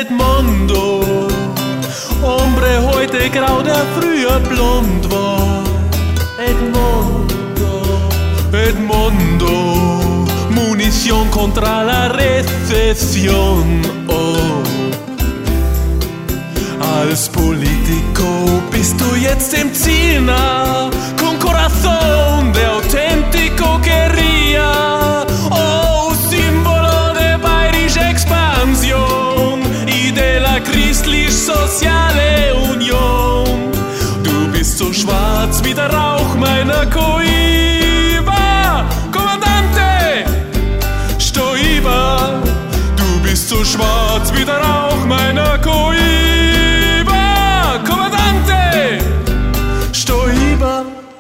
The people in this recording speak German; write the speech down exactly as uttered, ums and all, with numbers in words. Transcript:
Edmondo. Hombre heute grau, der früher blond war. Edmondo, Edmondo, Munition contra la recesión. Oh. Als Politico bist du jetzt im Ziel nah, con corazón de auténtico quería. Oh, Symbolo de bayerische Expansion y de la christlich-soziale Union. Du bist so schwarz wie der Rauch meiner Coiba, Kommandante Stoiber. Du bist so schwarz wie der Rauch meiner Coiba, Kommandante Stoiber.